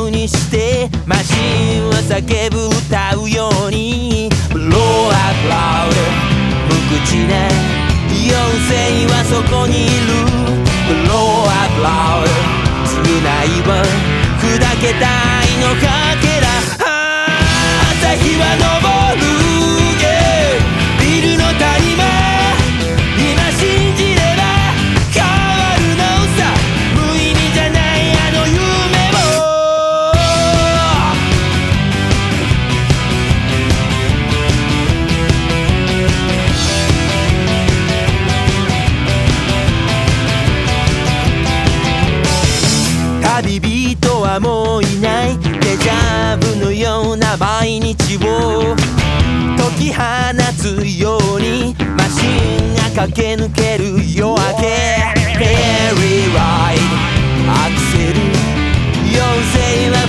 ムにしてマシンは叫ぶ歌うように Blow up loud 無口な妖精はそこにいる Blow up loud 償いは砕けた愛のかけら朝日は昇る、yeah、ビルの谷間今信じれば変わるのさ無意味じゃないあの夢旅人はもういないデジャブのような毎日を解き放つようにマシンが駆け抜ける夜明け Fairy ride アクセル妖精は